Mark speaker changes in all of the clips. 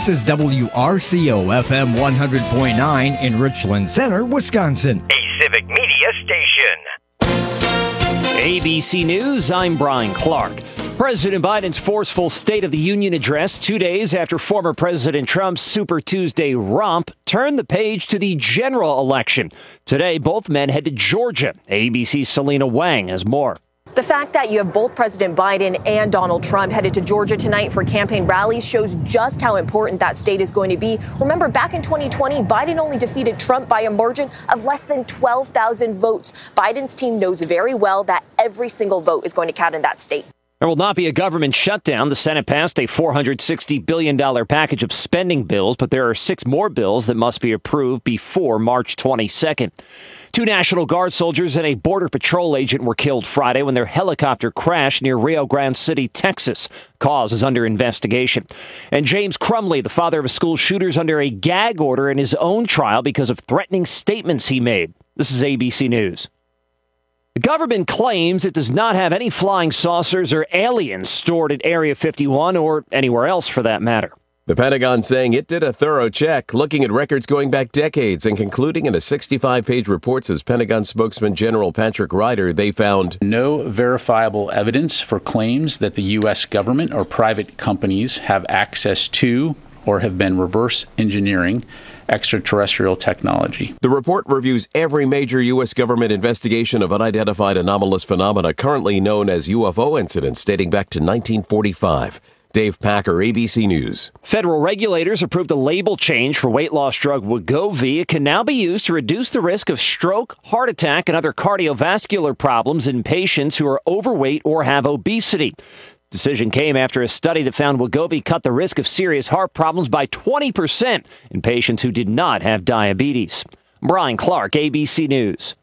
Speaker 1: This is WRCO FM 100.9 in Richland Center, Wisconsin.
Speaker 2: A civic media station.
Speaker 3: ABC News, I'm Brian Clark. President Biden's forceful State of the Union address 2 days after former President Trump's Super Tuesday romp turned the page to the general election. Today, both men head to Georgia. ABC's Selena Wang has more.
Speaker 4: The fact that you have both President Biden and Donald Trump headed to Georgia tonight for campaign rallies shows just how important that state is going to be. Remember, back in 2020, Biden only defeated Trump by a margin of less than 12,000 votes. Biden's team knows very well that every single vote is going to count in that state.
Speaker 3: There will not be a government shutdown. The Senate passed a $460 billion package of spending bills, but there are 6 more bills that must be approved before March 22nd. 2 National Guard soldiers and a Border Patrol agent were killed Friday when their helicopter crashed near Rio Grande City, Texas. Cause is under investigation. And James Crumley, the father of a school shooter, is under a gag order in his own trial because of threatening statements he made. This is ABC News. The government claims it does not have any flying saucers or aliens stored at Area 51 or anywhere else for that matter.
Speaker 5: The Pentagon saying it did a thorough check, looking at records going back decades and concluding in a 65-page report, says Pentagon spokesman General Patrick Ryder, they found
Speaker 6: no verifiable evidence for claims that the U.S. government or private companies have access to or have been reverse engineering extraterrestrial technology.
Speaker 5: The report reviews every major U.S. government investigation of unidentified anomalous phenomena currently known as UFO incidents dating back to 1945. Dave Packer, ABC News.
Speaker 3: Federal regulators approved a label change for weight loss drug Wegovy. It can now be used to reduce the risk of stroke, heart attack, and other cardiovascular problems in patients who are overweight or have obesity. Decision came after a study that found Wegovy cut the risk of serious heart problems by 20% in patients who did not have diabetes. Brian Clark, ABC News.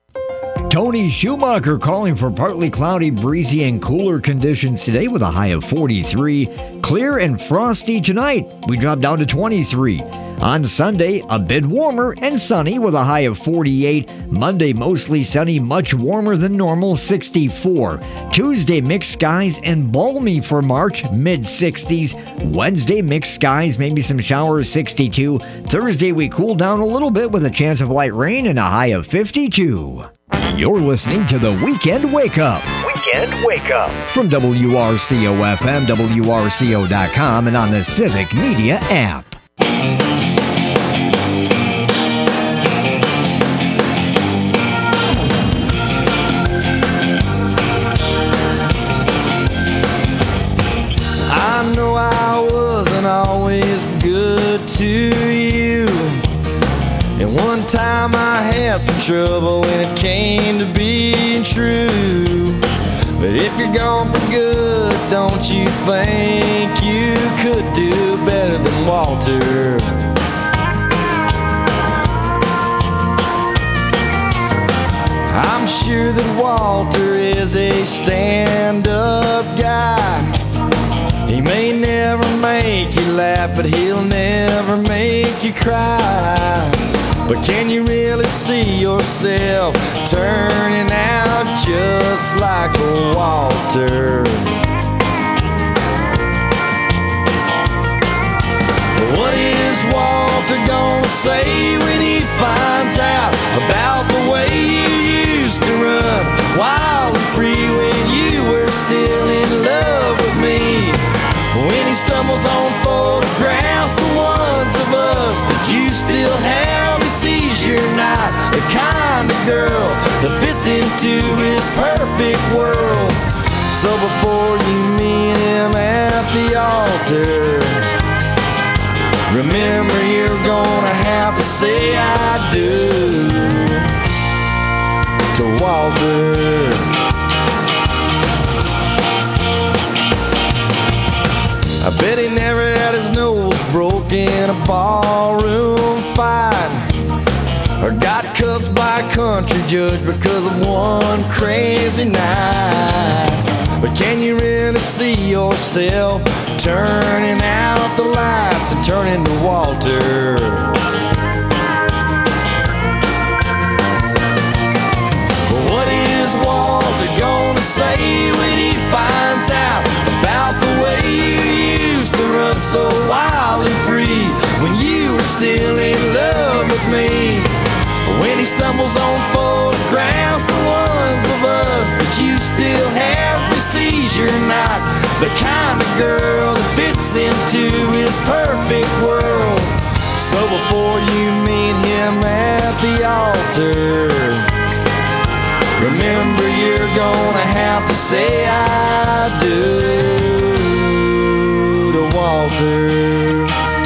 Speaker 1: Tony Schumacher calling for partly cloudy, breezy, and cooler conditions today with a high of 43. Clear and frosty tonight. We drop down to 23. On Sunday, a bit warmer and sunny with a high of 48. Monday, mostly sunny, much warmer than normal, 64. Tuesday, mixed skies and balmy for March, mid-60s. Wednesday, mixed skies, maybe some showers, 62. Thursday, we cool down a little bit with a chance of light rain and a high of 52. You're listening to the Weekend Wake Up.
Speaker 2: Weekend Wake Up.
Speaker 1: From WRCO-FM, WRCO.com, and on the Civic Media app.
Speaker 7: I know I wasn't always good to you. And one time I had some trouble when it came to being true. But if you're gone for good, don't you think you could do better than Walter? I'm sure that Walter is a stand-up guy. He may never make you laugh, but he'll never make you cry. But can you really see yourself turning out just like a Walter? What is Walter gonna say when he finds out about the way you used to run wild and free when you were still in love with me? When he stumbles on photographs, the ones of us that you still have, he sees you're not the kind of girl that fits into his perfect world. So before you meet him at the altar, remember you're gonna have to say I do to Walter. I bet he never had his nose broke in a ballroom fight, or got cussed by a country judge because of one crazy night. But can you really see yourself turning out the lights and turning to Walter? What is Walter gonna say when he finds out about the way you used to run so wild and free? me. When he stumbles on photographs, the ones of us that you still have, he sees you're not the kind of girl that fits into his perfect world. So before you meet him at the altar, remember you're gonna have to say I do to Walter.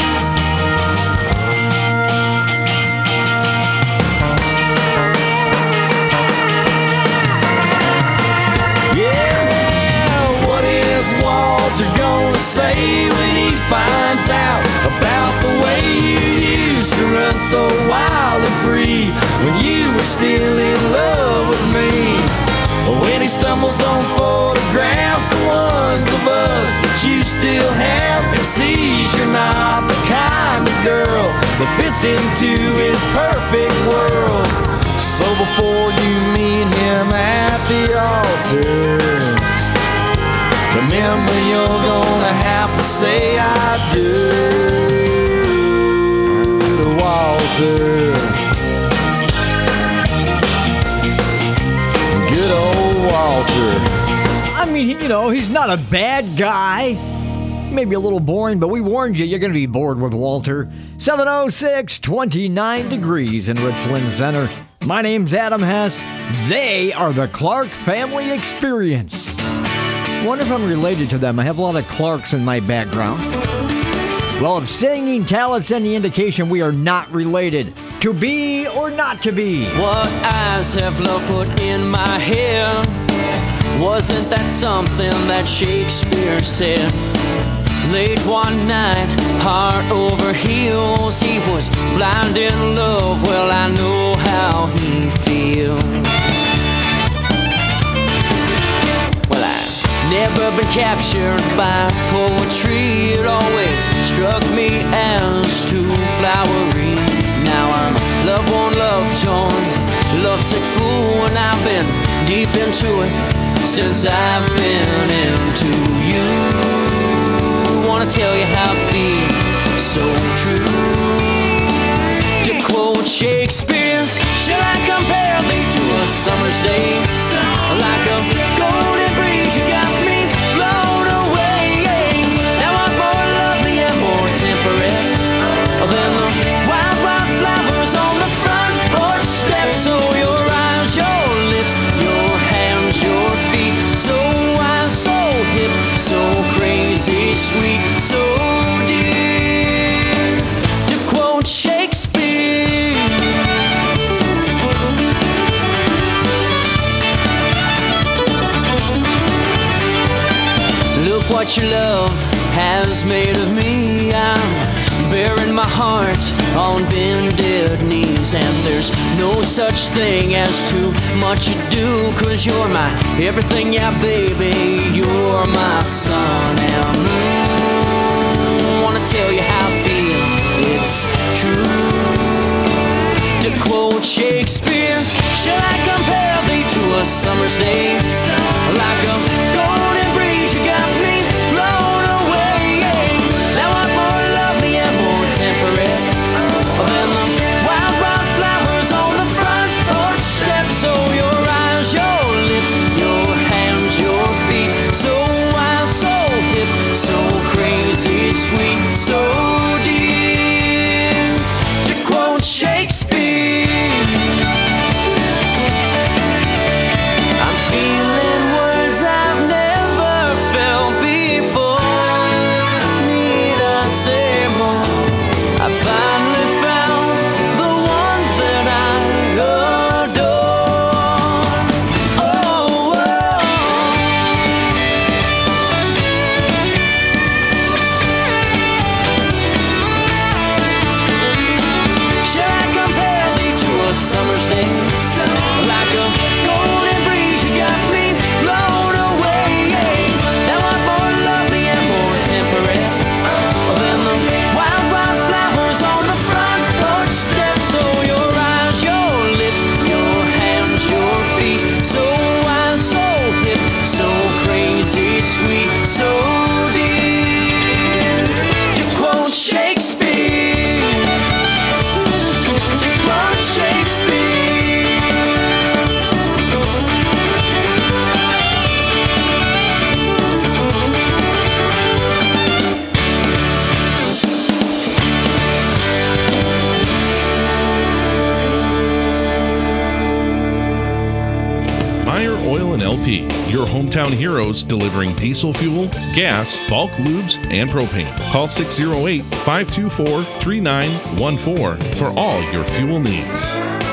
Speaker 7: Say when he finds out about the way you used to run so wild and free when you were still in love with me. When he stumbles on photographs, the ones of us that you still have, and sees you're not the kind of girl that fits into his perfect world. So before you meet him at the altar, remember you're gonna have to say I do to Walter. Good old Walter.
Speaker 1: I mean, he's not a bad guy. Maybe a little boring, but we warned you, you're going to be bored with Walter. 706, 29 degrees in Richland Center. My name's Adam Hess. They are the Clark Family Experience. Wonder if I'm related to them. I have a lot of Clarks in my background. Well, if singing talent's any indication, we are not related. To be or not to be.
Speaker 8: What eyes have love put in my head? Wasn't that something that Shakespeare said? Late one night, heart over heels, he was blind in love. Well, I know how he feels. Well, never been captured by poetry. It always struck me as too flowery. Now I'm love one, love torn, lovesick fool, and I've been deep into it since I've been into you. Wanna tell you how I feel, so true. To quote Shakespeare, shall I compare thee to a summer's day? Like a golden breeze, you got me blown away. Now I'm more lovely and more temperate than the wild, wild flowers on the front porch steps. So your eyes, your lips, your hands, your feet, so wild, so hip, so crazy, sweet, so dear. To quote Shakespeare, look what your love has made of me. I'm bearing my heart on bended knees, and there's no such thing as too much you do, 'cause you're my everything, yeah baby, you're my sun and moon. Wanna tell you how I feel, it's true. To quote Shakespeare, shall I compare thee to a summer's day? Like a golden breeze, you got me blown away. Now I'm more lovely and more temperate than the wild, wild flowers on the front porch steps. So your eyes, your lips, your hands, your feet, so wild, so hip, so crazy, sweet, so dear. To quote Shakespeare, I'm feeling
Speaker 9: Oil and LP, your hometown heroes delivering diesel fuel, gas, bulk lubes, and propane. Call 608-524-3914 for all your fuel needs.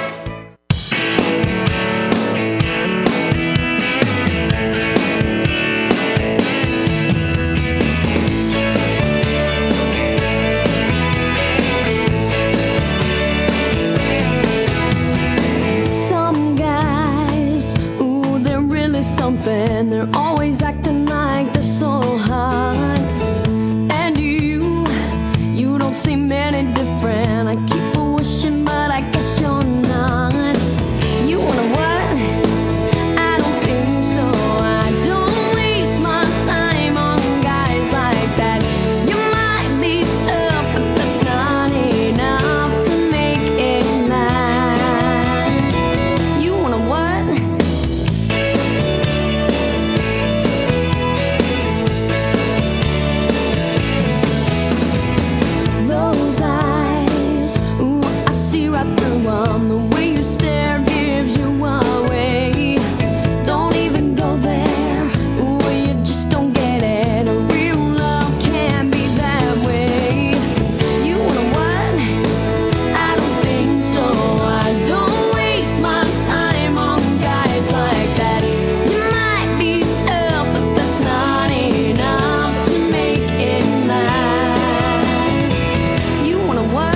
Speaker 10: They're always acting like they're so hot. And you don't seem any different. I keep wishing, but I guess you're not. You wanna what? I don't think so. I don't waste my time on guys like that. You might be tough, but that's not enough to make it last. You wanna what? Those eyes, ooh, I see right through them. The way you stare gives you away. Don't even go there, ooh, you just don't get it. A real love can't be that way. You wanna what? I don't think so. I don't waste my time on guys like that. You might be tough, but that's not enough to make it last. You wanna what?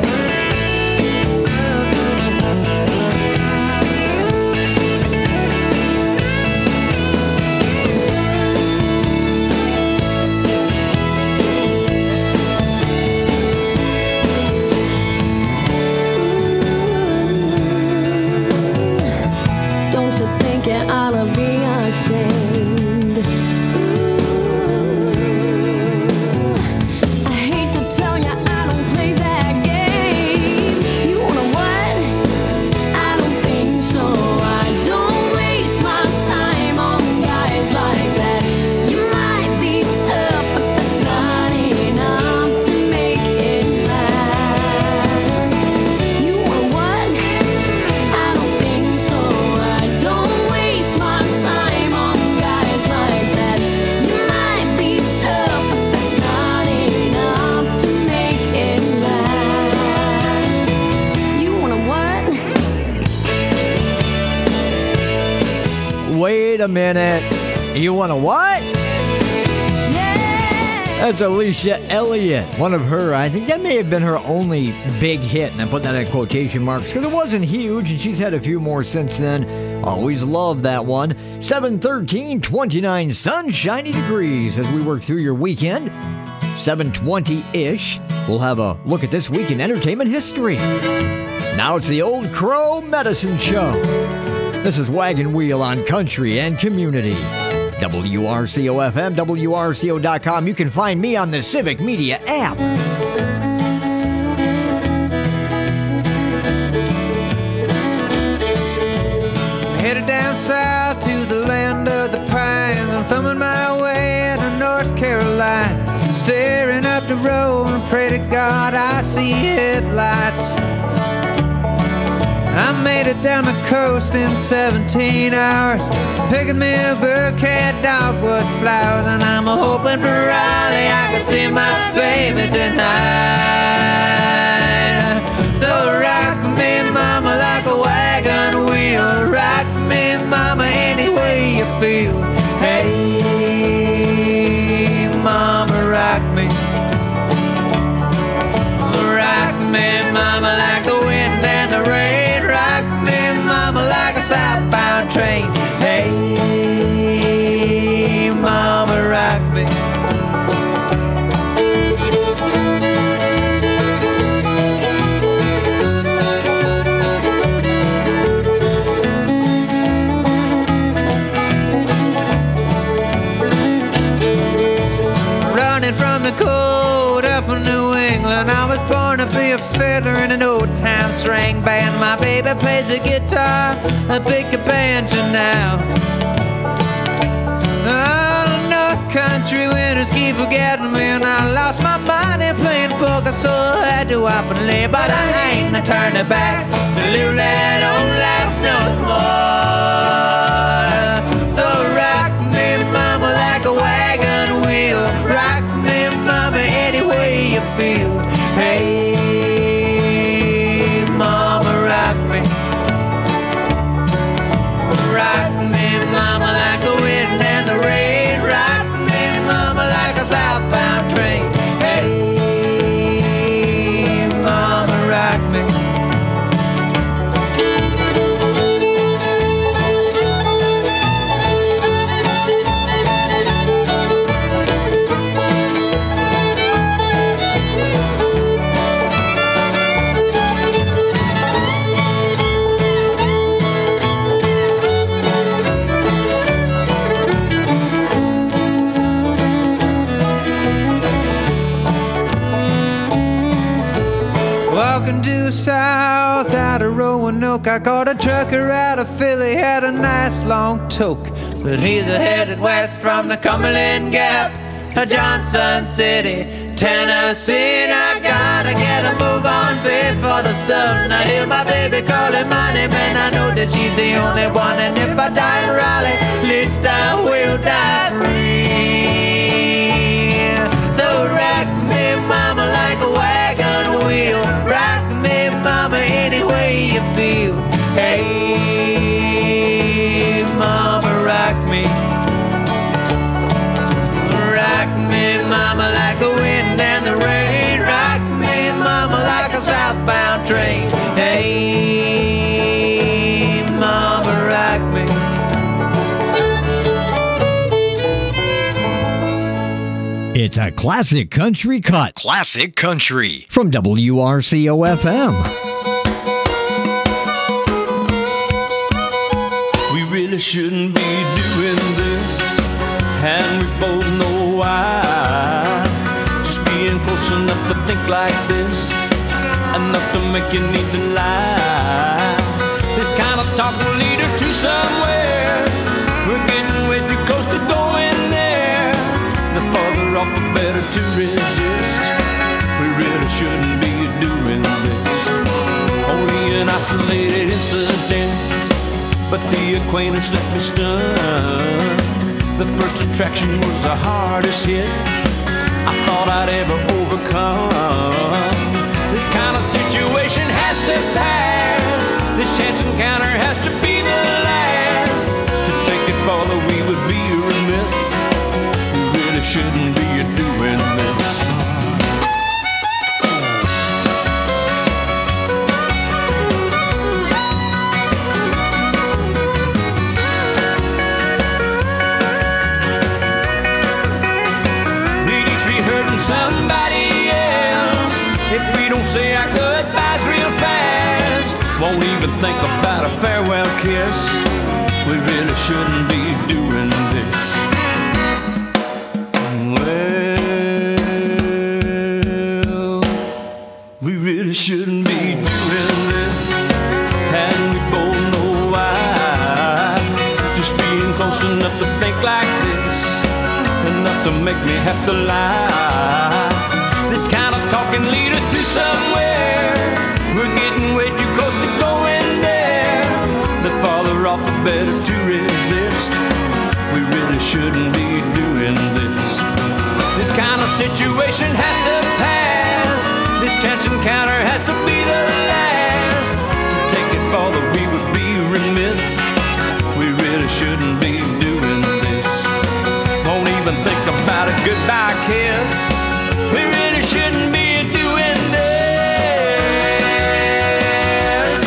Speaker 10: Don't you think you ought to be ashamed? I hate to tell you I don't play that game. You wanna what? I don't think so. I don't waste my time on guys like that. You might be tough, but that's not enough to make it last. You wanna what? I don't think so. I don't waste my time on guys like that. You might be tough, but that's not enough to make it last. You wanna what?
Speaker 1: Wait a minute. You want to what? That's Alicia Elliott. One of her, I think that may have been her only big hit, and I put that in quotation marks because it wasn't huge, and she's had a few more since then. Always loved that one. 7:13, 29 sunshiny degrees as we work through your weekend. 7:20-ish, we'll have a look at this week in entertainment history. Now it's the Old Crow Medicine Show. This is Wagon Wheel on Country and Community. WRCO-FM, WRCO.com. You can find me on the Civic Media app.
Speaker 11: Headed down south to the land of the pines. I'm thumbing my way to North Carolina. Staring up the road and pray to God I see headlights. I made it down the coast in 17 hours, picking me a bouquet of dogwood flowers, and I'm hoping for Raleigh I can see my baby tonight. So rock me, mama, like a wagon wheel. Rock me, mama, any way you feel. Hey, mama, rock me. Rock me, mama, like the wind and the rain. Rock me, mama, like a southbound train. Hey, mama, rock me. Running from the cold up in New England, I was born to be a fiddler in an old-time string band. My baby plays the guitar, I pick a banjo now. Oh, North Country winters keep forgetting me, and I lost my money playing poker, so I had to up and leave. But I ain't turning back to live that old life no more. milk. I caught a trucker out of Philly, had a nice long toque. But he's headed west from the Cumberland Gap to Johnson City, Tennessee. And I gotta get a move on before the sun. I hear my baby calling my name, and I know that she's the only one. And if I die in Raleigh, at least I will die free. So rock me, mama, like a wagon wheel. Rock me, mama, any way you feel. Hey, mama, rock me. Rock me, mama, like the wind and the rain. Rock me, mama, like a southbound train. Hey, mama, rock me.
Speaker 1: It's a classic country cut.
Speaker 2: Classic country.
Speaker 1: From WRCO-FM.
Speaker 8: We really shouldn't be doing this, and we both know why. Just being close enough to think like this, enough to make you need to lie. This kind of talk will lead us to somewhere. We're getting way too close to going there. The farther off, the better to resist. We really shouldn't be doing this. Only an isolated incident, but the acquaintance left me stunned. The first attraction was the hardest hit I thought I'd ever overcome. This kind of situation has to pass. This chance encounter has to be the last. To take it farther, we would be remiss. We really shouldn't be doing this. Somebody else, if we don't say our goodbyes real fast, won't even think about a farewell kiss. We really shouldn't be doing this. Well, we really shouldn't be doing this, and we both know why. Just being close enough to think like this, enough to make me have to lie. This kind of talk can lead us to somewhere. We're getting way too close to going there. The farther off, the better to resist. We really shouldn't be doing this. This kind of situation has to pass. This chance encounter has to be the last. To take it farther, we would be remiss. We really shouldn't be doing this. Won't even think about a goodbye kiss. We really shouldn't be doing this.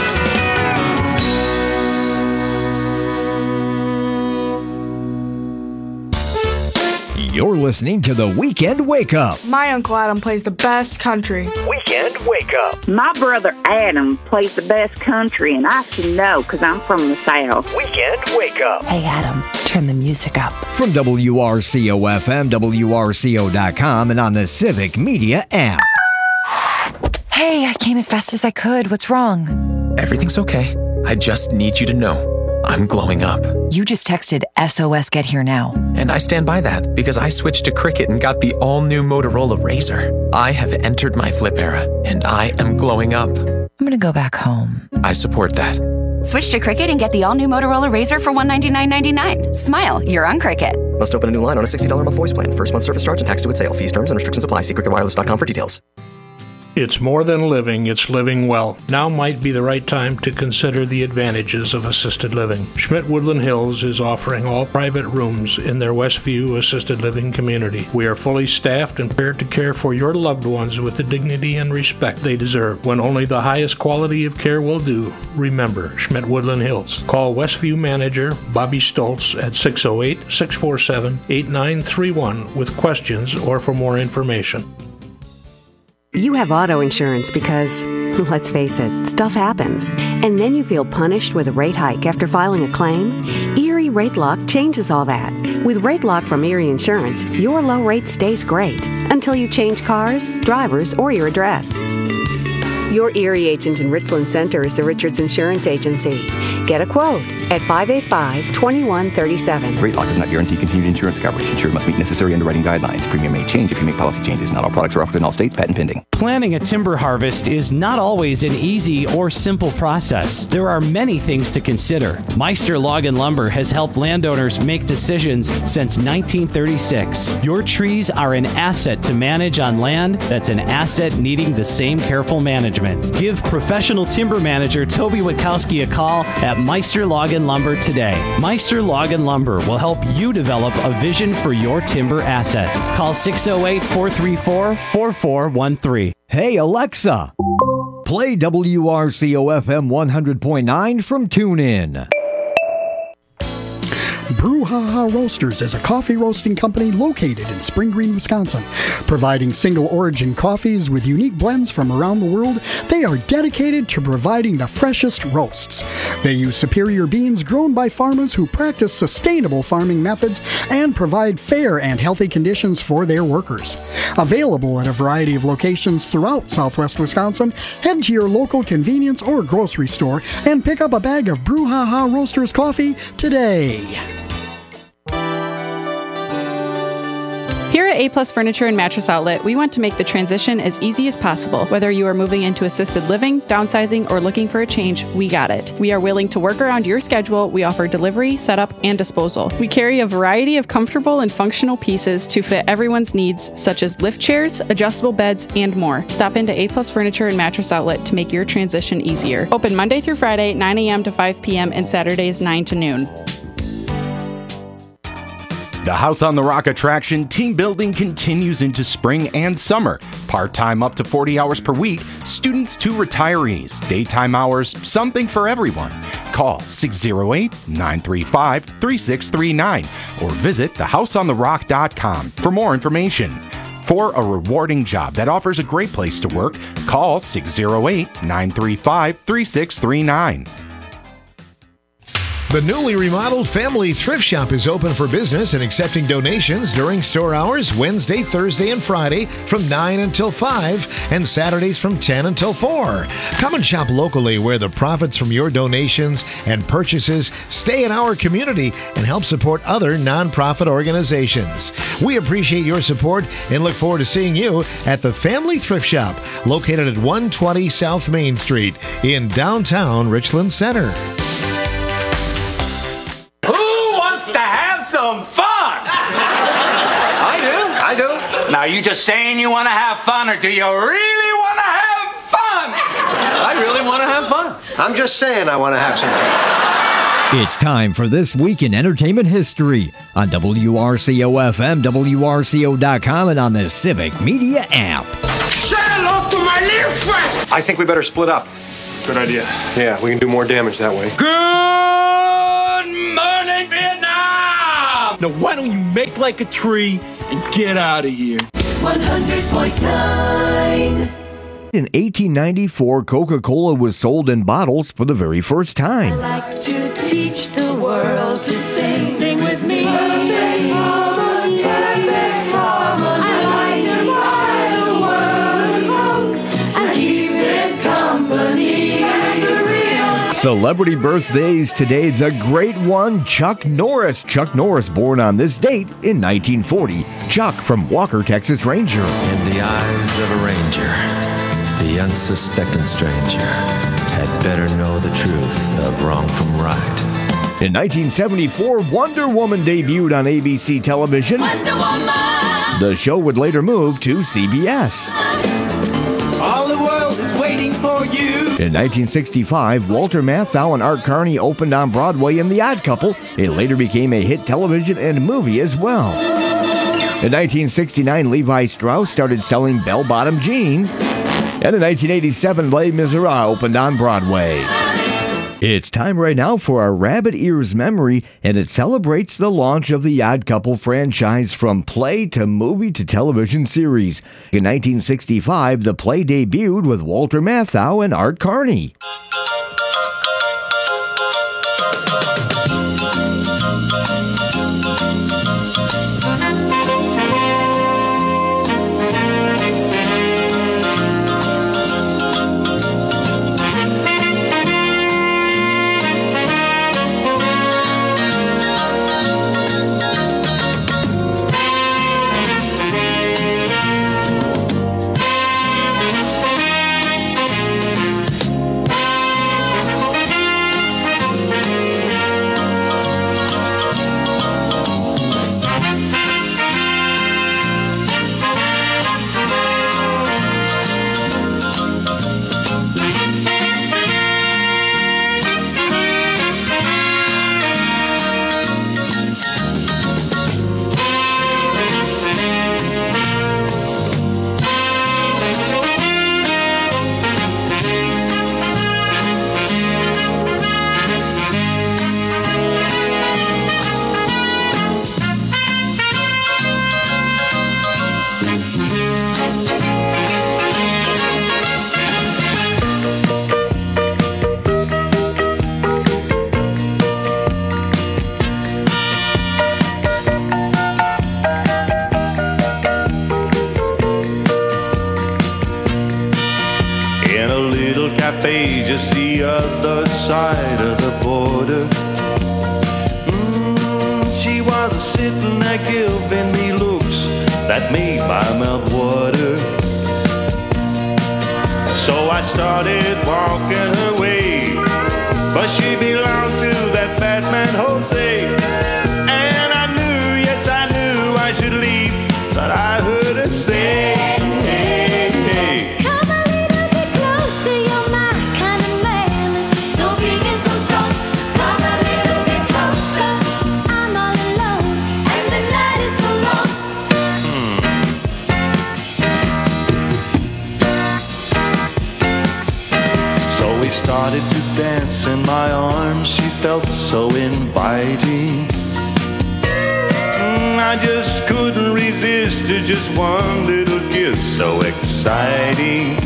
Speaker 1: You're listening to the Weekend Wake Up.
Speaker 12: My Uncle Adam plays the best country.
Speaker 2: Weekend Wake Up.
Speaker 13: My brother Adam plays the best country, and I should know because I'm from the South.
Speaker 2: Weekend Wake Up.
Speaker 14: Hey, Adam, turn the music up.
Speaker 1: From WRCO-FM, WRCO.com, and on the Civic Media app.
Speaker 14: Hey, I came as fast as I could. What's wrong?
Speaker 15: Everything's okay. I just need you to know I'm glowing up.
Speaker 14: You just texted SOS Get Here Now.
Speaker 15: And I stand by that because I switched to Cricket and got the all-new Motorola Razr. I have entered my flip era, and I am glowing up.
Speaker 14: I'm gonna go back home.
Speaker 15: I support that.
Speaker 16: Switch to Cricket and get the all-new Motorola Razr for $199.99. Smile, you're on Cricket.
Speaker 17: Must open a new line on a $60 a month voice plan. First month service charge and tax due at sale. Fees, terms, and restrictions apply. See cricketwireless.com for details.
Speaker 18: It's more than living, it's living well. Now might be the right time to consider the advantages of assisted living. Schmidt Woodland Hills is offering all private rooms in their Westview assisted living community. We are fully staffed and prepared to care for your loved ones with the dignity and respect they deserve. When only the highest quality of care will do, remember Schmidt Woodland Hills. Call Westview manager Bobby Stoltz at 608-647-8931 with questions or for more information.
Speaker 19: You have auto insurance because, let's face it, stuff happens. And then you feel punished with a rate hike after filing a claim? Erie Rate Lock changes all that. With Rate Lock from Erie Insurance, your low rate stays great until you change cars, drivers, or your address. Your Erie agent in Richland Center is the Richards Insurance Agency. Get a quote at 585-2137.
Speaker 20: Rate lock does not guarantee continued insurance coverage. Insured must meet necessary underwriting guidelines. Premium may change if you make policy changes. Not all products are offered in all states. Patent pending.
Speaker 21: Planning a timber harvest is not always an easy or simple process. There are many things to consider. Meister Log and Lumber has helped landowners make decisions since 1936. Your trees are an asset to manage on land that's an asset needing the same careful management. Give professional timber manager Toby Witkowski a call at Meister Log and Lumber today. Meister Log and Lumber will help you develop a vision for your timber assets. Call 608-434-4413.
Speaker 1: Hey, Alexa, play WRCO-FM 100.9 from TuneIn.
Speaker 22: Brouhaha Roasters is a coffee roasting company located in Spring Green, Wisconsin. Providing single-origin coffees with unique blends from around the world, they are dedicated to providing the freshest roasts. They use superior beans grown by farmers who practice sustainable farming methods and provide fair and healthy conditions for their workers. Available at a variety of locations throughout southwest Wisconsin, head to your local convenience or grocery store and pick up a bag of Brouhaha Roasters coffee today.
Speaker 23: Here at A-Plus Furniture and Mattress Outlet, we want to make the transition as easy as possible. Whether you are moving into assisted living, downsizing, or looking for a change, we got it. We are willing to work around your schedule. We offer delivery, setup, and disposal. We carry a variety of comfortable and functional pieces to fit everyone's needs, such as lift chairs, adjustable beds, and more. Stop into A-Plus Furniture and Mattress Outlet to make your transition easier. Open Monday through Friday, 9 a.m. to 5 p.m., and Saturdays, 9 to noon.
Speaker 24: The House on the Rock attraction team building continues into spring and summer. Part-time up to 40 hours per week, students to retirees, daytime hours, something for everyone. Call 608-935-3639 or visit thehouseontherock.com for more information. For a rewarding job that offers a great place to work, call 608-935-3639.
Speaker 25: The newly remodeled Family Thrift Shop is open for business and accepting donations during store hours Wednesday, Thursday, and Friday from 9 until 5 and Saturdays from 10 until 4. Come and shop locally where the profits from your donations and purchases stay in our community and help support other nonprofit organizations. We appreciate your support and look forward to seeing you at the Family Thrift Shop located at 120 South Main Street in downtown Richland Center.
Speaker 26: Some fun! I do. Now, you just saying you want to have fun, or do you really want to have fun?
Speaker 27: I really want to have fun. I'm just saying I want to have some fun.
Speaker 1: It's time for This Week in Entertainment History on WRCO-FM, WRCO.com, and on the Civic Media app.
Speaker 27: Say hello to my little friend! I think we better split up. Good idea. Yeah, we can do more damage that way.
Speaker 26: Good morning, Vietnam!
Speaker 28: Now, why don't you make like a tree and get out of here?
Speaker 1: 100.9. In 1894, Coca-Cola was sold in bottles for the very first time.
Speaker 10: I like to teach the world to sing. Sing with me. Perfect harmony. Perfect harmony. I like to buy the world a Coke and keep it company. And the real
Speaker 1: Celebrity birthdays today. The great one, Chuck Norris. Chuck Norris born on this date in 1940. Chuck from Walker, Texas Ranger.
Speaker 29: In the eyes of a ranger, the unsuspecting stranger had better know the truth of wrong from right.
Speaker 1: In 1974, Wonder Woman debuted on ABC television.
Speaker 10: Wonder Woman.
Speaker 1: The show would later move to CBS.
Speaker 10: All the world is waiting for you.
Speaker 1: In 1965, Walter Matthau and Art Carney opened on Broadway in The Odd Couple. It later became a hit television and movie as well. In 1969, Levi Strauss started selling bell-bottom jeans. And in 1987, Les Miserables opened on Broadway. It's time right now for our Rabbit Ears memory, and it celebrates the launch of the Odd Couple franchise from play to movie to television series. In 1965, the play debuted with Walter Matthau and Art Carney.
Speaker 3: sitting there giving me looks that made my mouth water. So I started walking her way, but she belonged to that bad man Jose. And I knew, yes I knew I should leave, but I heard her say, hey, hey.
Speaker 10: Come a little bit closer, you're my kind of man, so big and so strong. Come a little bit closer, I'm all alone, and the night is so long.
Speaker 3: So we started to dance in my arms, she felt so inviting. I just couldn't resist to just one little kiss, so exciting.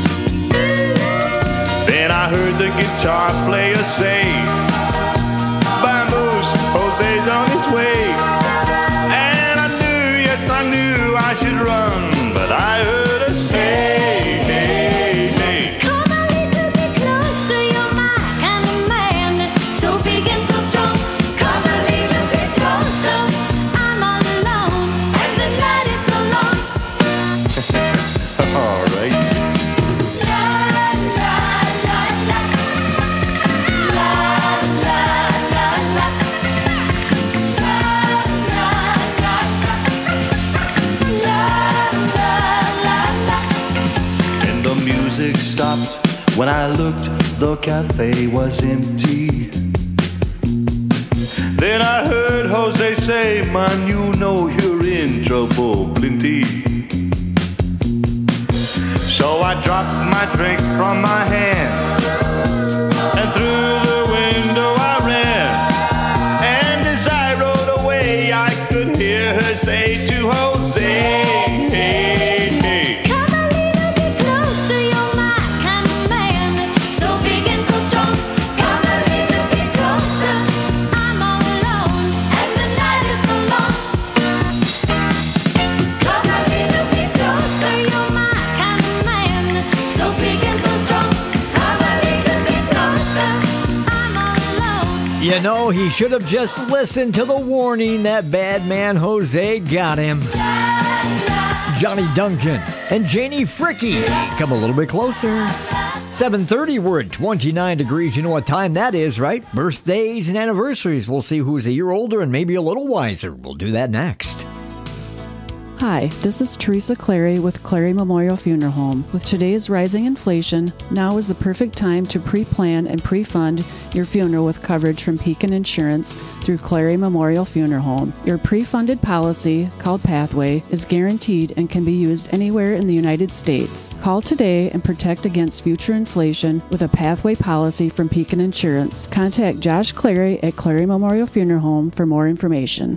Speaker 3: Then I heard the guitar player say, Vamoose, Jose's on his way. And I knew, yes I knew I should run, but I heard her say, hey, hey.
Speaker 10: Come a little bit closer, you're my kind of man, so big and so strong. Come a little bit closer, I'm all alone, and the night is so long.
Speaker 3: All right. And the music stopped. When I looked, the cafe was empty. Then I heard Jose say, man, you know you're in trouble plenty. So I dropped my drink from my hand, and through the window I ran. And as I rode away, I could hear her say to Jose, hey, hey.
Speaker 10: Come a little bit closer, you're my kind of man, so big and so strong. Come a little bit closer, I'm all alone, and the night is so long. Come a little bit closer, you're my kind of man, so big and so strong. Come a little bit closer, I'm all alone.
Speaker 1: You know, he should have just listened to the warning that bad man Jose got him. Johnny Duncan and Janie Fricke come a little bit closer. 7:30, we're at 29 degrees. You know what time that is, right? Birthdays and anniversaries. We'll see who's a year older and maybe a little wiser. We'll do that next.
Speaker 23: Hi, this is Teresa Clary with Clary Memorial Funeral Home. With today's rising inflation, now is the perfect time to pre-plan and pre-fund your funeral with coverage from Pekin Insurance through Clary Memorial Funeral Home. Your pre-funded policy, called Pathway, is guaranteed and can be used anywhere in the United States. Call today and protect against future inflation with a Pathway policy from Pekin Insurance. Contact Josh Clary at Clary Memorial Funeral Home for more information.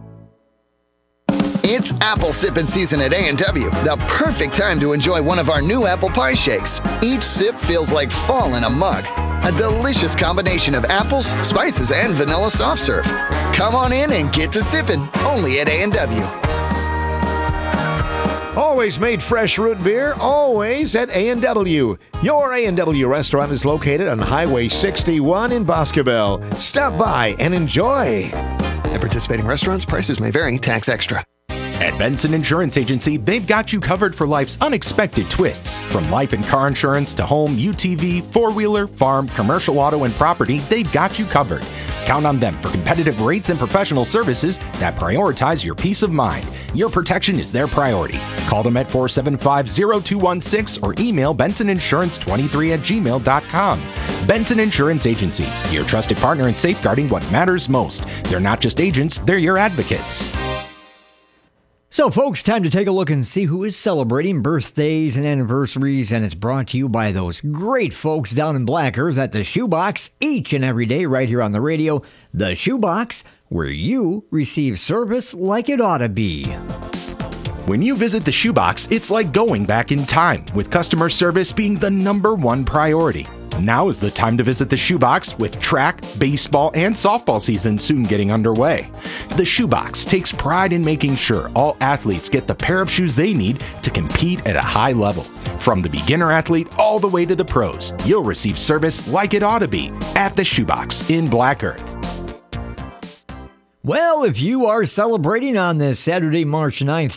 Speaker 4: It's apple sipping season at A&W, the perfect time to enjoy one of our new apple pie shakes. Each sip feels like fall in a mug. A delicious combination of apples, spices, and vanilla soft serve. Come on in and get to sipping, only at A&W.
Speaker 25: Always made fresh root beer, always at A&W. Your A&W restaurant is located on Highway 61 in Boscobel. Stop by and enjoy.
Speaker 4: At participating restaurants, prices may vary, tax extra.
Speaker 24: At Benson Insurance Agency, they've got you covered for life's unexpected twists. From life and car insurance to home, UTV, four-wheeler, farm, commercial auto, and property, they've got you covered. Count on them for competitive rates and professional services that prioritize your peace of mind. Your protection is their priority. Call them at 475-0216 or email bensoninsurance23@gmail.com. Benson Insurance Agency, your trusted partner in safeguarding what matters most. They're not just agents, they're your advocates.
Speaker 1: So, folks, time to take a look and see who is celebrating birthdays and anniversaries, and it's brought to you by those great folks down in Black Earth at the Shoebox each and every day right here on the radio. The Shoebox, where you receive service like it ought to be.
Speaker 24: When you visit the Shoebox, it's like going back in time, with customer service being the #1 priority. Now is the time to visit the Shoebox, with track, baseball, and softball season soon getting underway. The Shoebox takes pride in making sure all athletes get the pair of shoes they need to compete at a high level. From the beginner athlete all the way to the pros, you'll receive service like it ought to be at the Shoebox in Black Earth.
Speaker 1: Well, if you are celebrating on this Saturday, March 9th,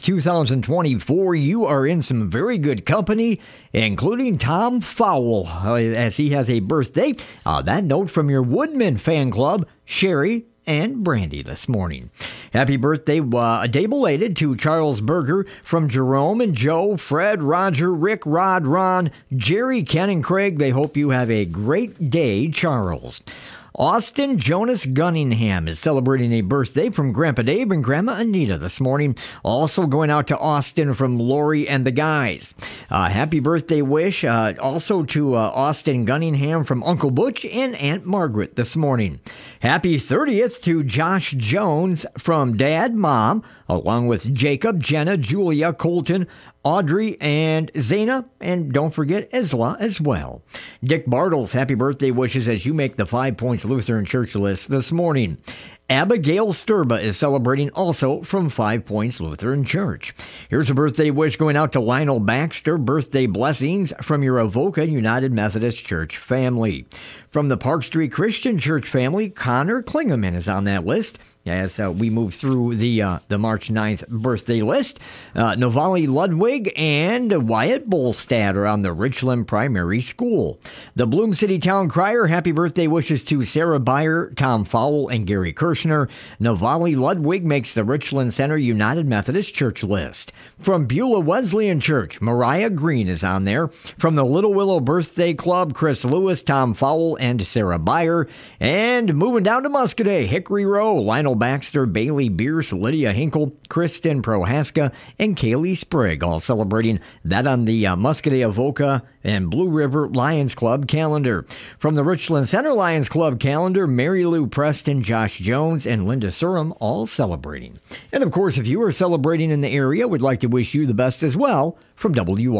Speaker 1: 2024, you are in some very good company, including Tom Fowle, as he has a birthday. That note from your Woodman fan club, Sherry and Brandy this morning. Happy birthday, a day belated, to Charles Berger from Jerome and Joe, Fred, Roger, Rick, Rod, Ron, Jerry, Ken, and Craig. They hope you have a great day, Charles. Austin Jonas Gunningham is celebrating a birthday from Grandpa Dave and Grandma Anita this morning. Also going out to Austin from Lori and the guys. Happy birthday wish also to Austin Gunningham from Uncle Butch and Aunt Margaret this morning. Happy 30th to Josh Jones from Dad, Mom, along with Jacob, Jenna, Julia, Colton, Audrey, and Zana, and don't forget Isla as well. Dick Bartles, happy birthday wishes as you make the 5 Points Lutheran Church list this morning. Abigail Sturba is celebrating also from 5 Points Lutheran Church. Here's a birthday wish going out to Lionel Baxter. Birthday blessings from your Avoca United Methodist Church family. From the Park Street Christian Church family, Connor Klingeman is on that list. As we move through the March 9th birthday list, Novali Ludwig and Wyatt Bolstad are on the Richland Primary School. The Bloom City Town Crier, happy birthday wishes to Sarah Beyer, Tom Fowle, and Gary Kirshner. Novali Ludwig makes the Richland Center United Methodist Church list. From Beulah Wesleyan Church, Mariah Green is on there. From the Little Willow Birthday Club, Chris Lewis, Tom Fowle, and Sarah Beyer. And moving down to Muscadet, Hickory Row, Lionel Baxter, Bailey Bierce, Lydia Hinkle, Kristen Prohaska, and Kaylee Sprigg, all celebrating that on the Muscadet Avoca and Blue River Lions Club calendar. From the Richland Center Lions Club calendar, Mary Lou Preston, Josh Jones, and Linda Surum all celebrating. And of course, if you are celebrating in the area, we'd like to wish you the best as well from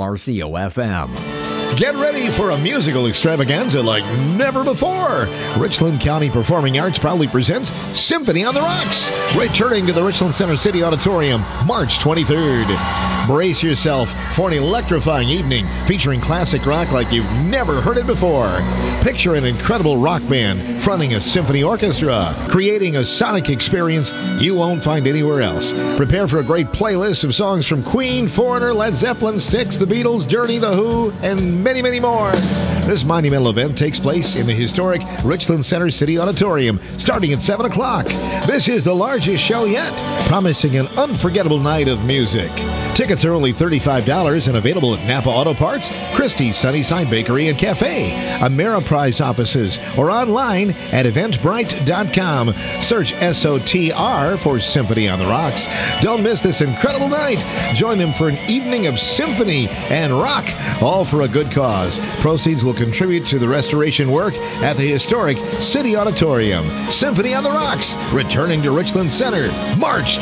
Speaker 1: WRCO-FM.
Speaker 25: Get ready for a musical extravaganza like never before. Richland County Performing Arts proudly presents Symphony on the Rocks, returning to the Richland Center City Auditorium March 23rd. Brace yourself for an electrifying evening featuring classic rock like you've never heard it before. Picture an incredible rock band fronting a symphony orchestra, creating a sonic experience you won't find anywhere else. Prepare for a great playlist of songs from Queen, Foreigner, Led Zeppelin, Styx, The Beatles, Journey, The Who, and many, many more. This monumental event takes place in the historic Richland Center City Auditorium starting at 7 o'clock. This is the largest show yet, promising an unforgettable night of music. Tickets are only $35 and available at Napa Auto Parts, Christie's Sunnyside Bakery and Cafe, Ameriprise offices, or online at eventbrite.com. Search SOTR for Symphony on the Rocks. Don't miss this incredible night. Join them for an evening of symphony and rock, all for a good cause. Proceeds will contribute to the restoration work at the historic City Auditorium. Symphony on the Rocks, returning to Richland Center, March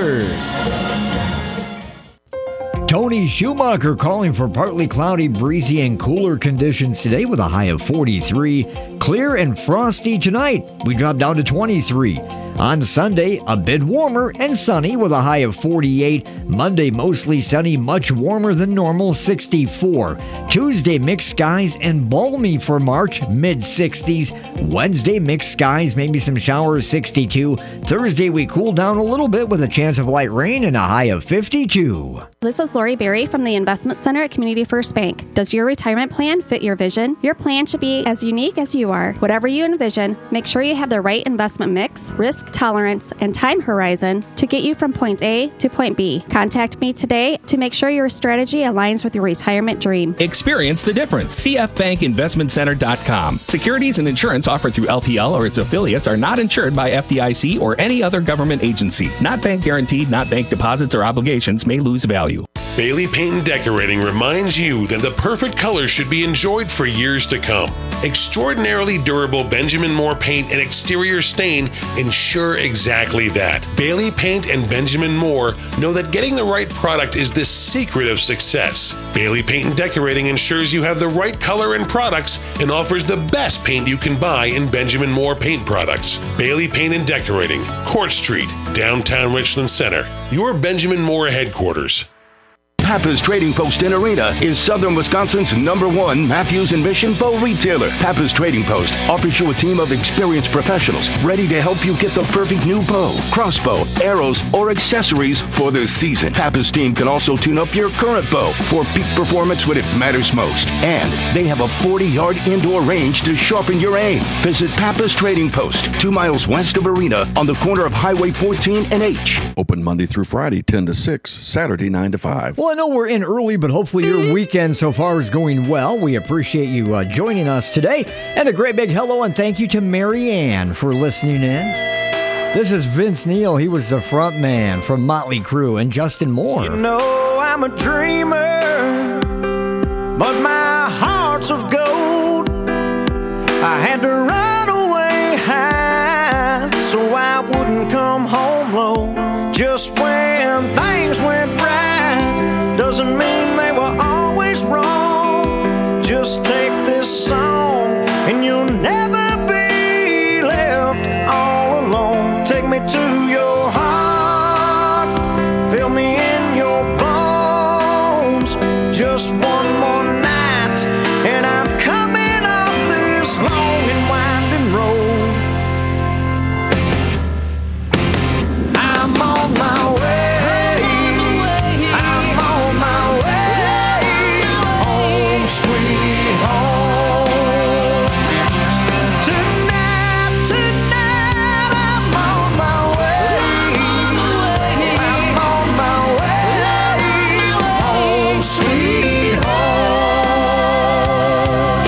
Speaker 25: 23rd.
Speaker 1: Tony Schumacher calling for partly cloudy, breezy, and cooler conditions today with a high of 43. Clear and frosty tonight. We drop down to 23. On Sunday, a bit warmer and sunny with a high of 48. Monday, mostly sunny, much warmer than normal, 64. Tuesday, mixed skies and balmy for March, mid-60s. Wednesday, mixed skies, maybe some showers, 62. Thursday, we cool down a little bit with a chance of light rain and a high of 52.
Speaker 2: This is Lori Berry from the Investment Center at Community First Bank. Does your retirement plan fit your vision? Your plan should be as unique as you are. Whatever you envision, make sure you have the right investment mix, risk tolerance, and time horizon to get you from point A to point B. Contact me today to make sure your strategy aligns with your retirement dream.
Speaker 5: Experience the difference. CFBankInvestmentCenter.com. Securities and insurance offered through LPL or its affiliates are not insured by FDIC or any other government agency. Not bank guaranteed, not bank deposits or obligations may lose value.
Speaker 6: Bailey Paint and Decorating reminds you that the perfect color should be enjoyed for years to come. Extraordinarily durable Benjamin Moore paint and exterior stain ensure exactly that. Bailey Paint and Benjamin Moore know that getting the right product is the secret of success. Bailey Paint and Decorating ensures you have the right color and products and offers the best paint you can buy in Benjamin Moore paint products. Bailey Paint and Decorating, Court Street, downtown Richland Center. Your Benjamin Moore headquarters.
Speaker 7: Pappas Trading Post and Arena is Southern Wisconsin's #1 Matthews and Mission bow retailer. Pappas Trading Post offers you a team of experienced professionals ready to help you get the perfect new bow, crossbow, arrows, or accessories for the season. Pappas team can also tune up your current bow for peak performance when it matters most. And they have a 40-yard indoor range to sharpen your aim. Visit Pappas Trading Post, 2 miles west of Arena on the corner of Highway 14 and H.
Speaker 8: Open Monday through Friday, 10 to 6, Saturday, 9 to 5.
Speaker 1: Well, I know we're in early, but hopefully your weekend so far is going well. We appreciate you joining us today. And a great big hello and thank you to Mary Ann for listening in. This is Vince Neil. He was the front man from Motley Crue and Justin Moore.
Speaker 9: You know I'm a dreamer, but my heart's of gold. I had to run away high so I wouldn't come home low. Just when things went right doesn't mean they were always wrong. Just take this song and you'll never be left all alone. Take me to your heart, fill me in your bones. Just one more night and I'm coming up this long and winding road. I'm on my way. I'm on my way. Home sweet home. Tonight, tonight, I'm on my way. I'm on my way. Home sweet home.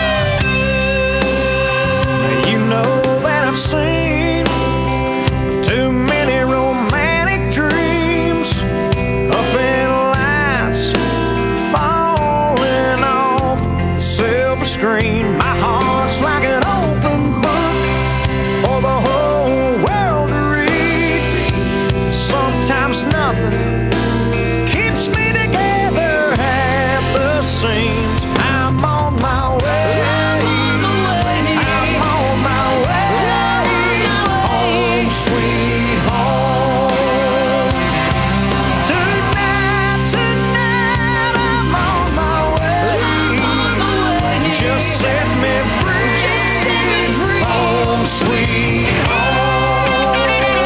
Speaker 9: You know that I've seen too many romantic dreams up in lights falling off the silver screen. My heart's like an open book for the whole world to read. Sometimes nothing keeps me together at the seams. I'm on my way. I'm on my way. Home sweet home. Tonight, tonight, I'm on my way. Just set me free. Home sweet home.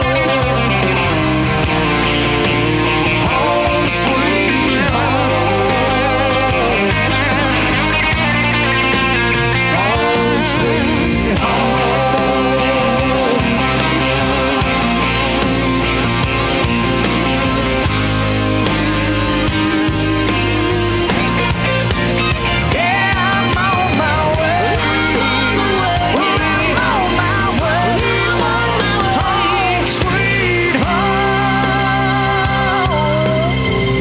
Speaker 9: Home sweet home. Home sweet home. Yeah, I'm on my way. I'm on my way. Home sweet home.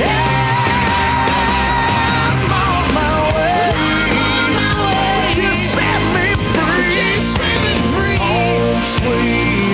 Speaker 9: Yeah, I'm on my way. Just set me free. Home sweet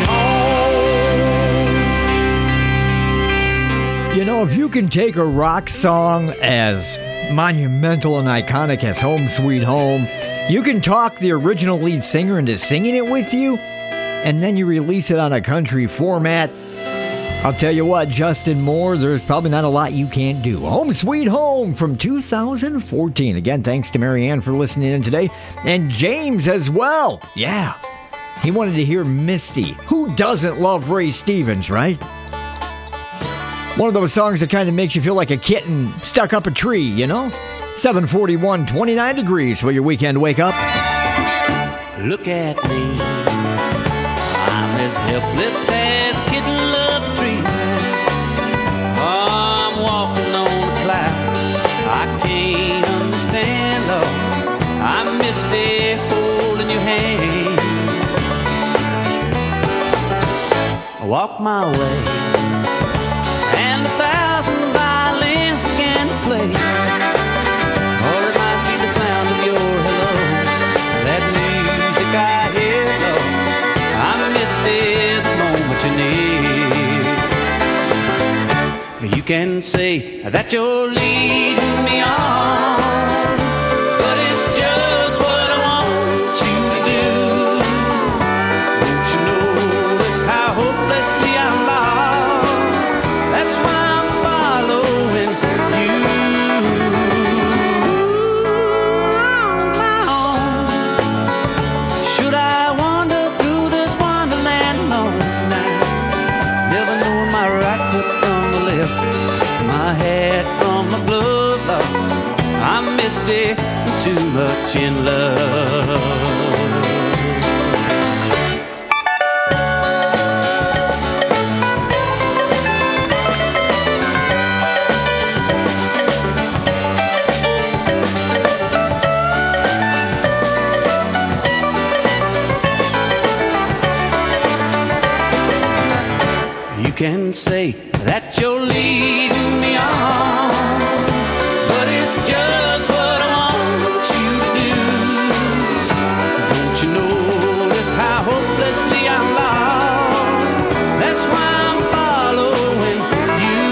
Speaker 9: home.
Speaker 1: You know, if you can take a rock song as monumental and iconic as Home Sweet Home, you can talk the original lead singer into singing it with you, and then you release it on a country format. I'll tell you what, Justin Moore, there's probably not a lot you can't do. Home Sweet Home from 2014. Again, thanks to Mary Ann for listening in today. And James as well. Yeah, he wanted to hear Misty. Who doesn't love Ray Stevens, right? One of those songs that kind of makes you feel like a kitten stuck up a tree, you know? 741, 29 degrees for your weekend wake up.
Speaker 11: Look at me. I'm as helpless as a kitten love dreaming. I'm walking on a cloud. I can't understand, Lord. I missed it holding your hand. I walk my way. And 1,000 violins began to play. Or it might be the sound of your hello. That music I hear, Lord. I missed it the moment you need. You can say that you're leading me on, but it's just what I want you to do. Don't you notice how hopelessly I'm lost? That's why I'm following you. misty, too much in love. You can say that you're leading me on, but it's just what I want you to do. Don't you notice how hopelessly I'm lost? That's why I'm following you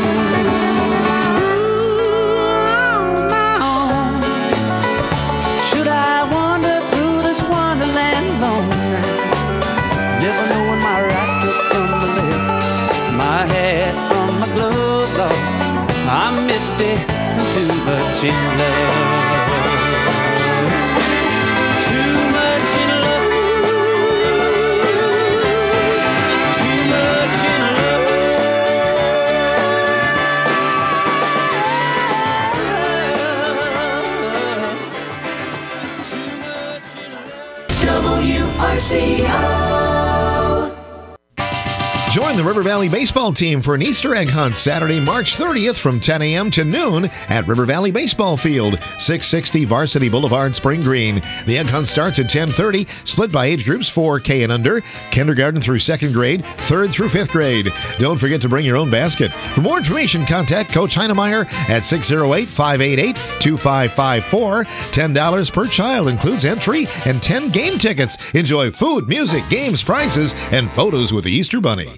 Speaker 11: on my own. Should I wander through this wonderland alone, never knowing my right foot from the left, my hat from my glove, Lord, I'm misty and too much in love. Too much in love. Too much in
Speaker 25: WRCO. Join the River Valley baseball team for an Easter egg hunt Saturday, March 30th from 10 a.m. to noon at River Valley Baseball Field, 660 Varsity Boulevard, Spring Green. The egg hunt starts at 10:30, split by age groups 4K and under, kindergarten through second grade, third through fifth grade. Don't forget to bring your own basket. For more information, contact Coach Heinemeyer at 608-588-2554. $10 per child includes entry and 10 game tickets. Enjoy food, music, games, prizes, and photos with the Easter Bunny.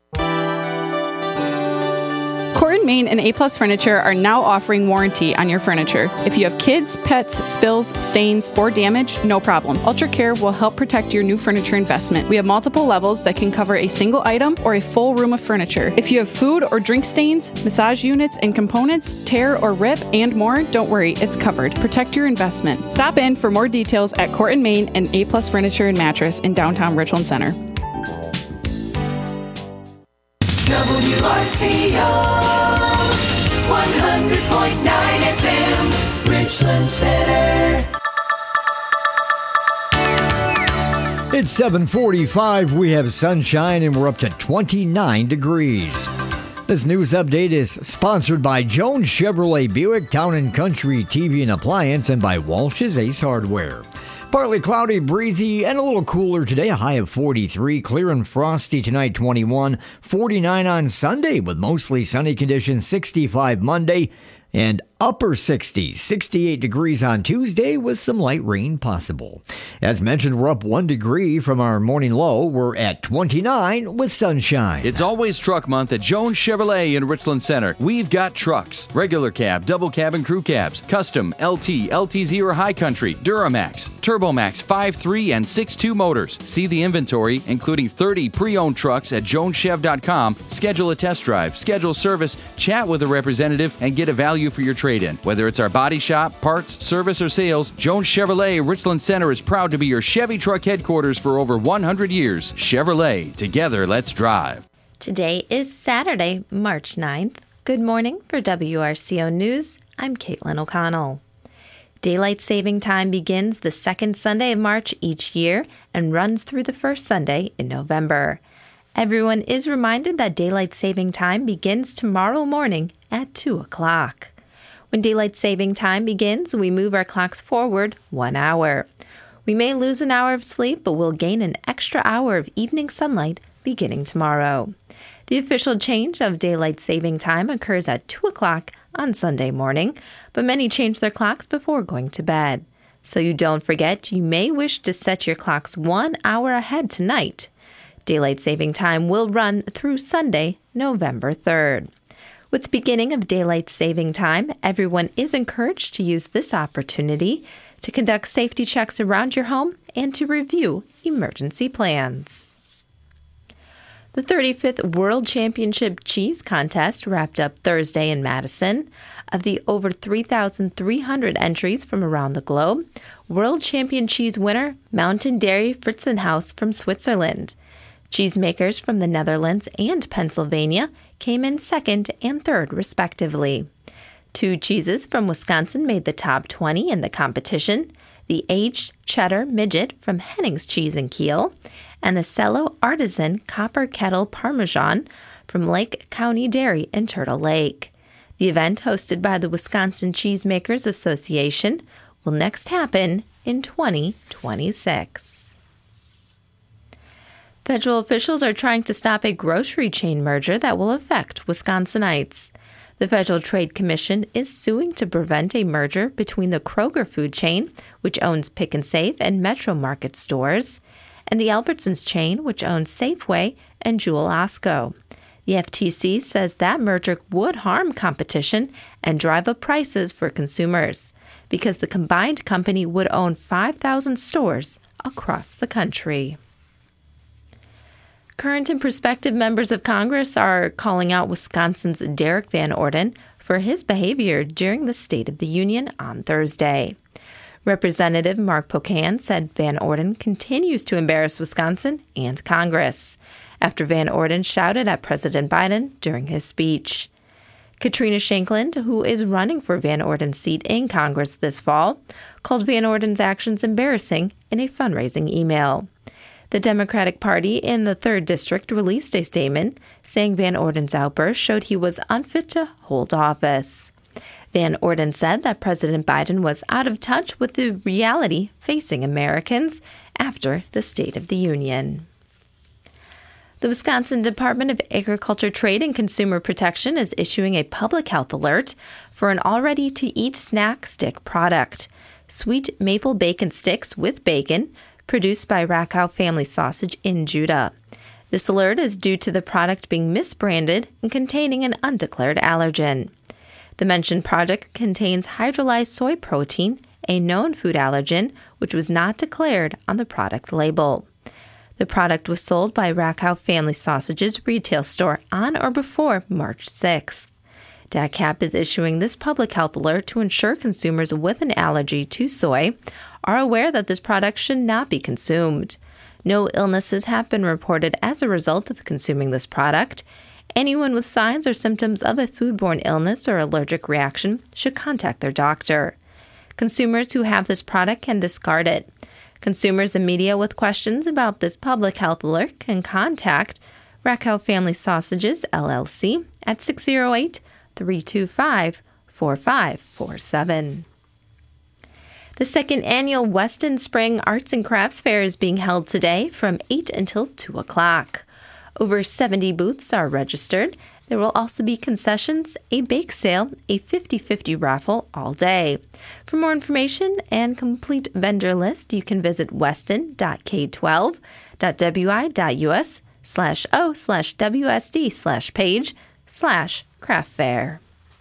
Speaker 23: Court & Main and A-Plus Furniture are now offering warranty on your furniture. If you have kids, pets, spills, stains, or damage, no problem. UltraCare will help protect your new furniture investment. We have multiple levels that can cover a single item or a full room of furniture. If you have food or drink stains, massage units and components, tear or rip, and more, don't worry, it's covered. Protect your investment. Stop in for more details at Court & Main and A-Plus Furniture and Mattress in downtown Richland Center.
Speaker 10: WRCO 100.9 FM, Richland Center.
Speaker 1: It's 7:45. We have sunshine and we're up to 29 degrees. This news update is sponsored by Jones Chevrolet Buick, Town and Country TV and Appliance, and by Walsh's Ace Hardware. Partly cloudy, breezy, and a little cooler today. A high of 43. Clear and frosty tonight, 21. 49 on Sunday with mostly sunny conditions. 65 Monday. And upper 60s, 68 degrees on Tuesday with some light rain possible. As mentioned, we're up 1 degree from our morning low. We're at 29 with sunshine.
Speaker 12: It's always truck month at Jones Chevrolet in Richland Center. We've got trucks, regular cab, double cab, and crew cabs, custom, LT, LTZ or high country, Duramax, Turbomax 5.3 and 6.2 motors. See the inventory, including 30 pre-owned trucks at joneschev.com. Schedule a test drive, schedule service, chat with a representative, and get a value for your trade-in. Whether it's our body shop, parts, service, or sales, Jones Chevrolet Richland Center is proud to be your Chevy truck headquarters for over 100 years. Chevrolet, together let's drive.
Speaker 13: Today is Saturday, March 9th. Good morning for WRCO News. I'm Caitlin O'Connell. Daylight saving time begins the second Sunday of March each year and runs through the first Sunday in November. Everyone is reminded that daylight saving time begins tomorrow morning at 2 o'clock. When daylight saving time begins, we move our clocks forward 1 hour. We may lose an hour of sleep, but we'll gain an extra hour of evening sunlight beginning tomorrow. The official change of daylight saving time occurs at 2 o'clock on Sunday morning, but many change their clocks before going to bed. So you don't forget, you may wish to set your clocks 1 hour ahead tonight. Daylight saving time will run through Sunday, November 3rd. With the beginning of daylight saving time, everyone is encouraged to use this opportunity to conduct safety checks around your home and to review emergency plans. The 35th World Championship Cheese Contest wrapped up Thursday in Madison. Of the over 3,300 entries from around the globe, World Champion Cheese winner Mountain Dairy Fritzenhaus from Switzerland. Cheesemakers from the Netherlands and Pennsylvania came in second and third, respectively. 2 cheeses from Wisconsin made the top 20 in the competition: the aged cheddar midget from Hennings Cheese in Kiel, and the Cello Artisan Copper Kettle Parmesan from Lake County Dairy in Turtle Lake. The event, hosted by the Wisconsin Cheesemakers Association, will next happen in 2026. Federal officials are trying to stop a grocery chain merger that will affect Wisconsinites. The Federal Trade Commission is suing to prevent a merger between the Kroger food chain, which owns Pick and Save and Metro Market stores, and the Albertsons chain, which owns Safeway and Jewel Osco. The FTC says that merger would harm competition and drive up prices for consumers because the combined company would own 5,000 stores across the country. Current and prospective members of Congress are calling out Wisconsin's Derek Van Orden for his behavior during the State of the Union on Thursday. Representative Mark Pocan said Van Orden continues to embarrass Wisconsin and Congress after Van Orden shouted at President Biden during his speech. Katrina Shankland, who is running for Van Orden's seat in Congress this fall, called Van Orden's actions embarrassing in a fundraising email. The Democratic Party in the 3rd District released a statement saying Van Orden's outburst showed he was unfit to hold office. Van Orden said that President Biden was out of touch with the reality facing Americans after the State of the Union. The Wisconsin Department of Agriculture, Trade, and Consumer Protection is issuing a public health alert for an all-ready-to-eat snack stick product, sweet maple bacon sticks with bacon, produced by Rakow Family Sausage in Judah. This alert is due to the product being misbranded and containing an undeclared allergen. The mentioned product contains hydrolyzed soy protein, a known food allergen, which was not declared on the product label. The product was sold by Rakow Family Sausage's retail store on or before March 6th. DACAP is issuing this public health alert to ensure consumers with an allergy to soy are aware that this product should not be consumed. No illnesses have been reported as a result of consuming this product. Anyone with signs or symptoms of a foodborne illness or allergic reaction should contact their doctor. Consumers who have this product can discard it. Consumers and media with questions about this public health alert can contact Rakow Family Sausages, LLC, at 608-325-4547. The second annual Weston Spring Arts and Crafts Fair is being held today from 8 until 2 o'clock. Over 70 booths are registered. There will also be concessions, a bake sale, a 50-50 raffle all day. For more information and complete vendor list, you can visit weston.k12.wi.us/o/wsd/page/craft fair.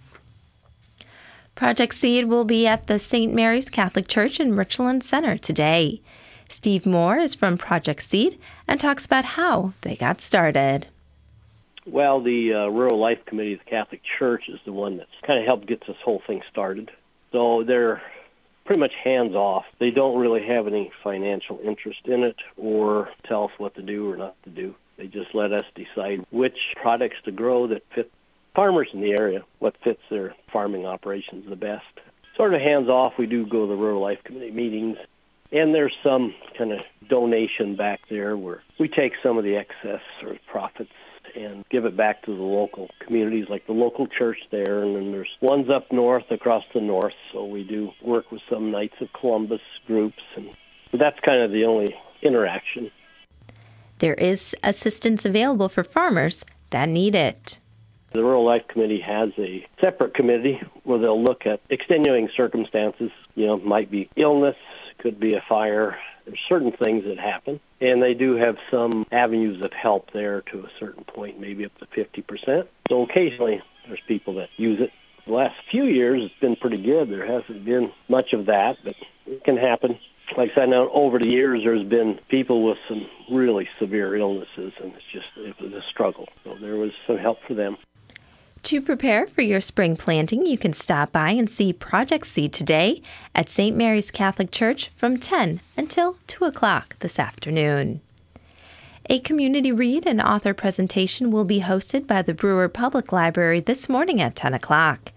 Speaker 13: Project Seed will be at the St. Mary's Catholic Church in Richland Center today. Steve Moore is from Project Seed and talks about how they got started.
Speaker 14: Well, the Rural Life Committee of the Catholic Church is the one that's kind of helped get this whole thing started. So they're pretty much hands-off. They don't really have any financial interest in it or tell us what to do or not to do. They just let us decide which products to grow that fit farmers in the area, what fits their farming operations the best. Sort of hands-off. We do go to the Rural Life Committee meetings, and there's some kind of donation back there where we take some of the excess or profits and give it back to the local communities, like the local church there. And then there's ones up north, across the north, so we do work with some Knights of Columbus groups, and that's kind of the only interaction.
Speaker 13: There is assistance available for farmers that need it.
Speaker 14: The Rural Life Committee has a separate committee where they'll look at extenuating circumstances. Might be illness, could be a fire. There's certain things that happen, and they do have some avenues of help there to a certain point, maybe up to 50%. So occasionally there's people that use it. The last few years it's been pretty good. There hasn't been much of that, but it can happen. Like I said, now over the years there's been people with some really severe illnesses, and it was a struggle. So there was some help for them.
Speaker 13: To prepare for your spring planting, you can stop by and see Project Seed today at St. Mary's Catholic Church from 10 until 2 o'clock this afternoon. A community read and author presentation will be hosted by the Brewer Public Library this morning at 10 o'clock.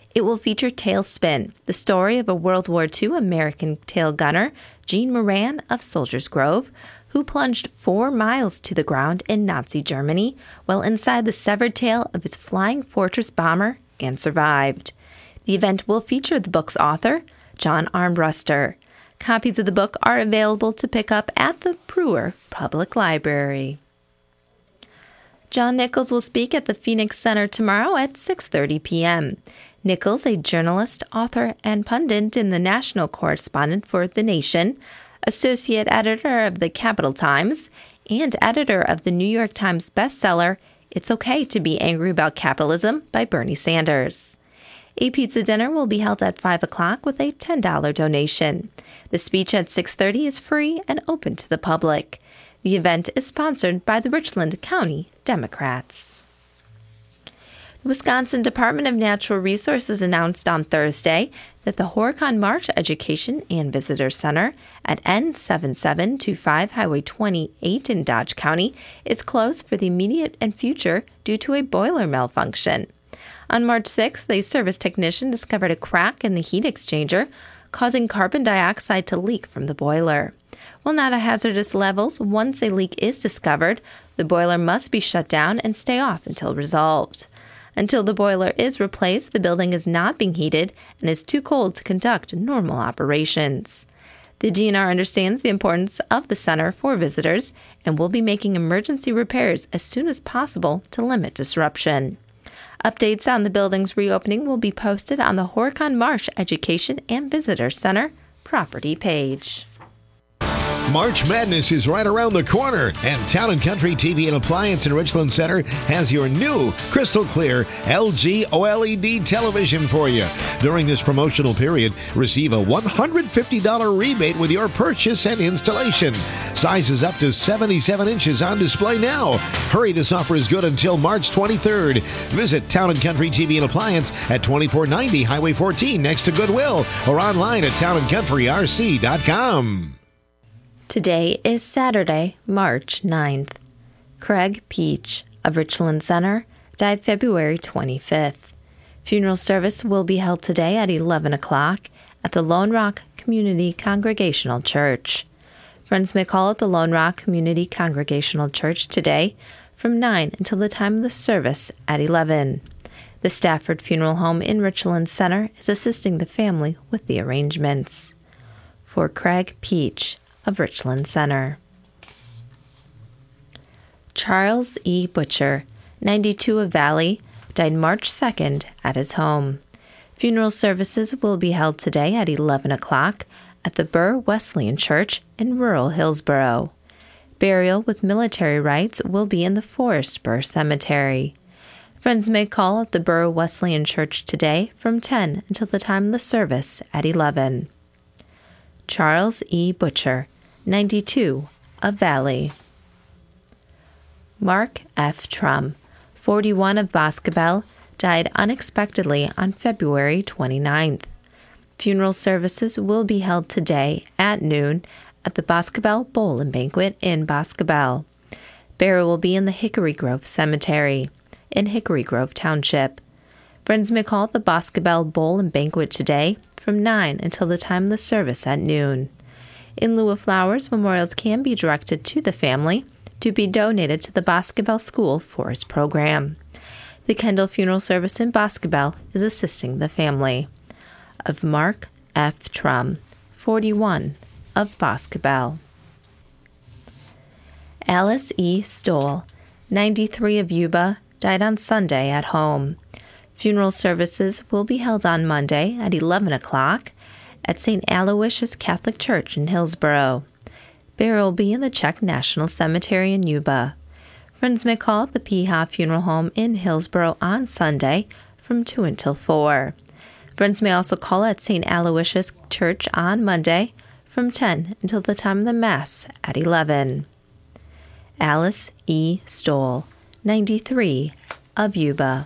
Speaker 13: It will feature Tailspin, the story of a World War II American tail gunner, Jean Moran of Soldiers Grove, who plunged 4 miles to the ground in Nazi Germany while inside the severed tail of his Flying Fortress bomber and survived. The event will feature the book's author, John Armbruster. Copies of the book are available to pick up at the Brewer Public Library. John Nichols will speak at the Phoenix Center tomorrow at 6:30 p.m. Nichols, a journalist, author, and pundit and the national correspondent for The Nation, associate editor of the Capital Times, and editor of the New York Times bestseller, It's Okay to Be Angry About Capitalism by Bernie Sanders. A pizza dinner will be held at 5 o'clock with a $10 donation. The speech at 6:30 is free and open to the public. The event is sponsored by the Richland County Democrats. The Wisconsin Department of Natural Resources announced on Thursday that the Horicon Marsh Education and Visitor Center at N7725 Highway 28 in Dodge County is closed for the immediate and future due to a boiler malfunction. On March 6th, a service technician discovered a crack in the heat exchanger, causing carbon dioxide to leak from the boiler. While not at hazardous levels, once a leak is discovered, the boiler must be shut down and stay off until resolved. Until the boiler is replaced, the building is not being heated and is too cold to conduct normal operations. The DNR understands the importance of the center for visitors and will be making emergency repairs as soon as possible to limit disruption. Updates on the building's reopening will be posted on the Horicon Marsh Education and Visitor Center property page.
Speaker 25: March Madness is right around the corner, and Town & Country TV and Appliance in Richland Center has your new crystal clear LG OLED television for you. During this promotional period, receive a $150 rebate with your purchase and installation. Sizes up to 77 inches on display now. Hurry, this offer is good until March 23rd. Visit Town & Country TV and Appliance at 2490 Highway 14 next to Goodwill or online at townandcountryrc.com.
Speaker 13: Today is Saturday, March 9th. Craig Peach of Richland Center died February 25th. Funeral service will be held today at 11 o'clock at the Lone Rock Community Congregational Church. Friends may call at the Lone Rock Community Congregational Church today from 9 until the time of the service at 11. The Stafford Funeral Home in Richland Center is assisting the family with the arrangements. For Craig Peach of Richland Center. Charles E. Butcher, 92 of Valley, died March 2nd at his home. Funeral services will be held today at 11 o'clock at the Burr Wesleyan Church in rural Hillsboro. Burial with military rites will be in the Forest Burr Cemetery. Friends may call at the Burr Wesleyan Church today from 10 until the time of the service at 11. Charles E. Butcher, 92, of Valley. Mark F. Trum, 41 of Boscobel, died unexpectedly on February 29th. Funeral services will be held today at noon at the Boscobel Bowl and Banquet in Boscobel. Burial will be in the Hickory Grove Cemetery in Hickory Grove Township. Friends may call the Boscobel Bowl and Banquet today from 9 until the time of the service at noon. In lieu of flowers, memorials can be directed to the family to be donated to the Boscobel School Forest Program. The Kendall Funeral Service in Boscobel is assisting the family. Of Mark F. Trum, 41, of Boscobel. Alice E. Stoll, 93 of Yuba, died on Sunday at home. Funeral services will be held on Monday at 11 o'clock at St. Aloysius Catholic Church in Hillsboro. Burial will be in the Czech National Cemetery in Yuba. Friends may call at the Peha Funeral Home in Hillsboro on Sunday from 2 until 4. Friends may also call at St. Aloysius Church on Monday from 10 until the time of the Mass at 11. Alice E. Stoll, 93, of Yuba.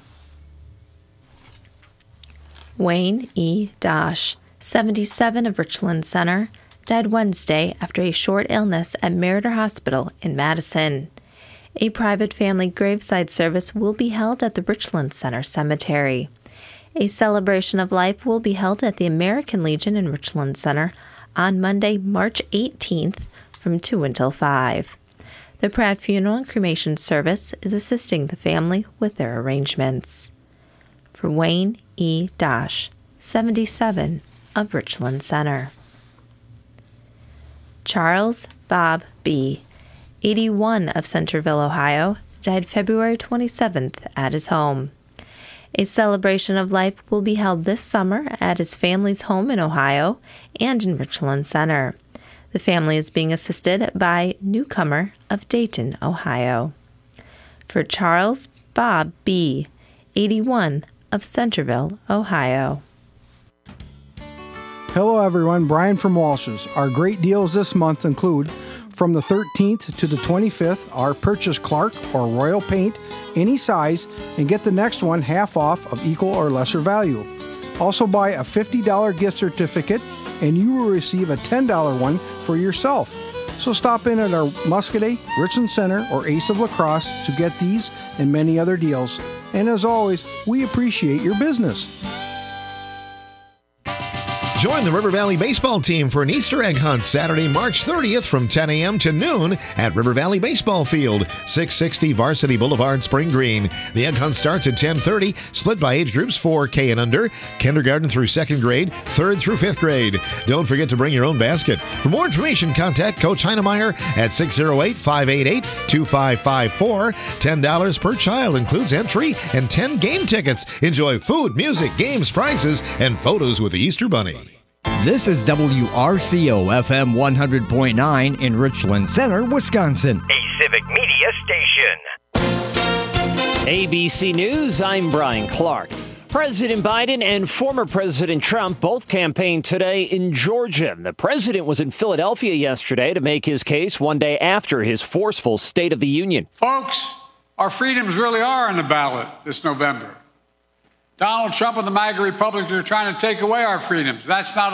Speaker 13: Wayne E. Dosh, 77 of Richland Center, died Wednesday after a short illness at Meriter Hospital in Madison. A private family graveside service will be held at the Richland Center Cemetery. A celebration of life will be held at the American Legion in Richland Center on Monday, March 18th from 2 until 5. The Pratt Funeral and Cremation Service is assisting the family with their arrangements. For Wayne E. Dosh, 77 of Richland Center. Charles Bob B., 81 of Centerville, Ohio, died February 27th at his home. A celebration of life will be held this summer at his family's home in Ohio and in Richland Center. The family is being assisted by Newcomer of Dayton, Ohio. For Charles Bob B., 81 of Centerville, Ohio.
Speaker 15: Hello everyone, Brian from Walsh's. Our great deals this month include from the 13th to the 25th, our purchase Clark or Royal paint, any size, and get the next one half off of equal or lesser value. Also buy a $50 gift certificate and you will receive a $10 one for yourself. So stop in at our Muscadet, Richland Center, or Ace of La Crosse to get these and many other deals. And as always, we appreciate your business.
Speaker 25: Join the River Valley baseball team for an Easter egg hunt Saturday, March 30th from 10 a.m. to noon at River Valley Baseball Field, 660 Varsity Boulevard, Spring Green. The egg hunt starts at 10:30, split by age groups 4K and under, kindergarten through second grade, third through fifth grade. Don't forget to bring your own basket. For more information, contact Coach Heinemeyer at 608-588-2554. $10 per child includes entry and 10 game tickets. Enjoy food, music, games, prizes, and photos with the Easter Bunny.
Speaker 1: This is WRCO FM 100.9 in Richland Center, Wisconsin.
Speaker 16: A civic media station. ABC News, I'm Brian Clark. President Biden and former President Trump both campaigned today in Georgia. The president was in Philadelphia yesterday to make his case one day after his forceful State of the Union.
Speaker 17: Folks, our freedoms really are on the ballot this November. Donald Trump and the MAGA Republicans are trying to take away our freedoms. That's not